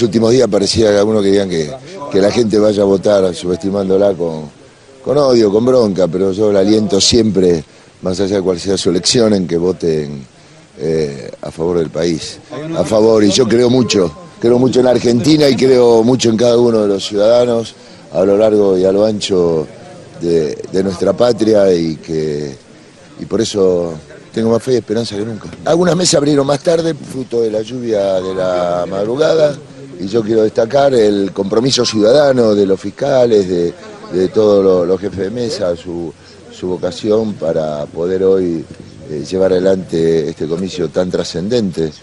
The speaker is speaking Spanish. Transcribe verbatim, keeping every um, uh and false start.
últimos días parecía que algunos querían que, que la gente vaya a votar subestimándola con, con odio, con bronca, pero yo la aliento siempre, más allá de cuál sea su elección, en que voten eh, a favor del país, a favor, y yo creo mucho, creo mucho en la Argentina y creo mucho en cada uno de los ciudadanos a lo largo y a lo ancho de, de nuestra patria, y que y por eso tengo más fe y esperanza que nunca. Algunas mesas abrieron más tarde, fruto de la lluvia de la madrugada, y yo quiero destacar el compromiso ciudadano de los fiscales, de, de todos los, los jefes de mesa, su, su vocación para poder hoy eh, llevar adelante este comicio tan trascendente.